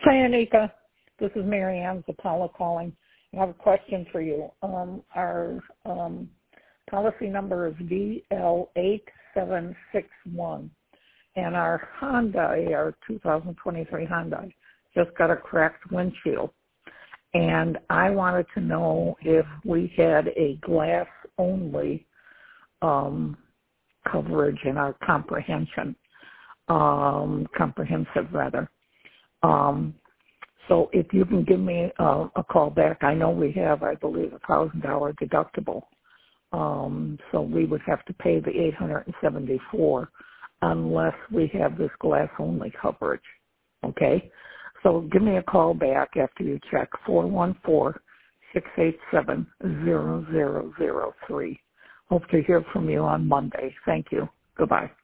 Hi, Anika. This is Mary Ann Zapala calling. I have a question for you. Our policy number is VL8761, and our Hyundai, our 2023 Hyundai, just got a cracked windshield. And I wanted to know if we had a glass-only coverage in our comprehensive. So if you can give me a call back, I know we have, I believe, $1,000 deductible. So we would have to pay the $874 unless we have this glass-only coverage. Okay? So give me a call back after you check, 414-687-0003. Hope to hear from you on Monday. Thank you. Goodbye.